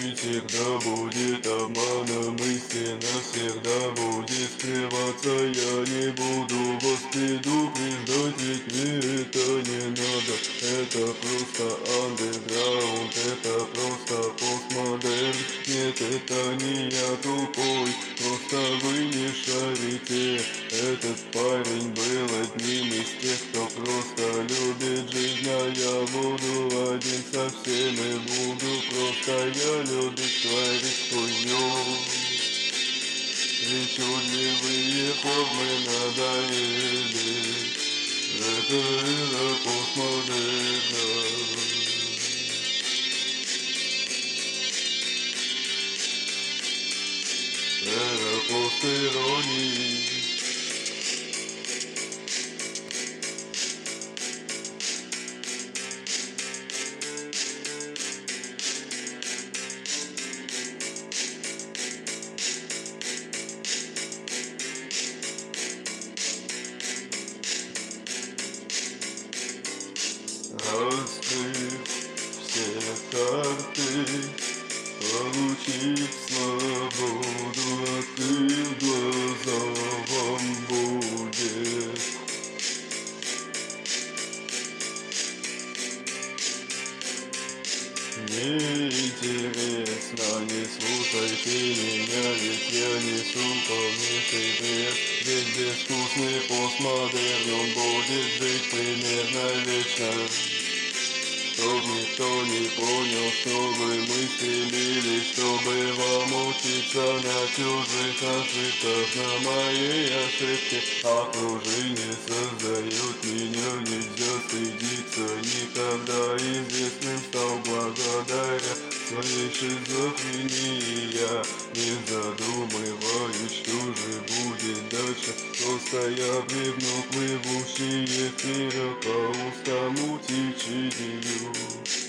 Жизнь всегда будет обманом, истина всегда будет скрываться. Я не буду вас предупреждать, ведь мне это не надо. Это просто андеграунд, это просто постмодерн. Нет, это не я тупой, просто вы не шарите. Этот парень был одним из тех, кто просто любит жизнь, а я буду один со всеми, буду просто я любить творить хуйню. Причудливые формы надоели, это эра постмодерна. Эра постиронии. Раскрыв все карты, получив свободу, открыв глаза, вам будет неинтересно. Не слушайте меня, ведь я несу полнейший бред. Ведь безвкусный постмодерн, он будет жить примерно вечно. Чтоб никто не понял, чтобы мы стремились, чтобы вам учиться на чужих ошибках, на моей ошибке. Окружение создает меня, нельзя стыдиться никогда. Известным стал благодаря своей шизофрении. Я не задумываюсь, что же будет дальше. Просто я прыгну плывущие вперед по узкому течению.